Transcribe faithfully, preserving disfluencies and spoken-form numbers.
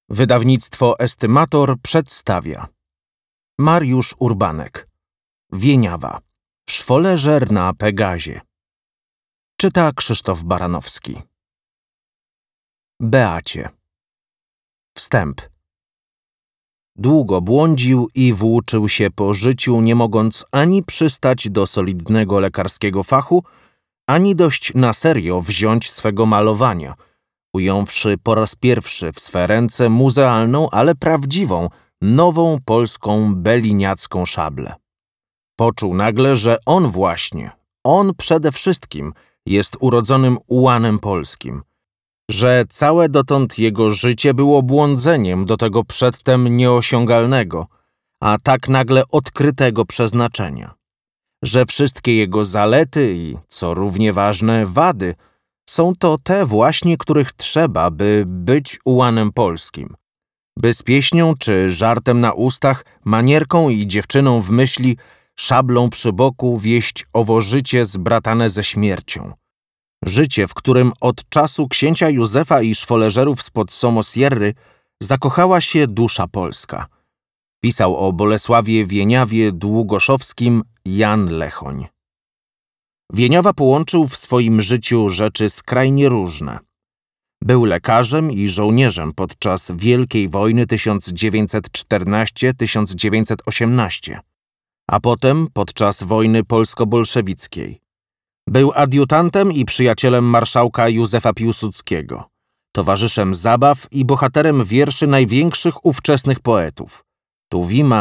Wydawnictwo Estymator przedstawia Mariusz Urbanek. Wieniawa. Szwoleżer na Pegazie. Czyta Krzysztof Baranowski. Beacie. Wstęp. Długo błądził i włóczył się po życiu, nie mogąc ani przystać do solidnego lekarskiego fachu, ani dość na serio wziąć swego malowania, ująwszy po raz pierwszy w swe ręce muzealną, ale prawdziwą, nową polską beliniacką szablę. Poczuł nagle, że on właśnie, on przede wszystkim jest urodzonym ułanem polskim, że całe dotąd jego życie było błądzeniem do tego przedtem nieosiągalnego, a tak nagle odkrytego przeznaczenia, że wszystkie jego zalety i, co równie ważne, wady są to te właśnie, których trzeba, by być ułanem polskim, by z pieśnią czy żartem na ustach, manierką i dziewczyną w myśli, szablą przy boku wieść owo życie zbratane ze śmiercią. Życie, w którym od czasu księcia Józefa i szwoleżerów spod Somosierry zakochała się dusza polska. Pisał o Bolesławie Wieniawie Długoszowskim Jan Lechoń. Wieniawa połączył w swoim życiu rzeczy skrajnie różne. Był lekarzem i żołnierzem podczas Wielkiej Wojny tysiąc dziewięćset czternastej do tysiąc dziewięćset osiemnastej, a potem podczas wojny polsko-bolszewickiej. Był adiutantem i przyjacielem marszałka Józefa Piłsudskiego, towarzyszem zabaw i bohaterem wierszy największych ówczesnych poetów – Tuwima,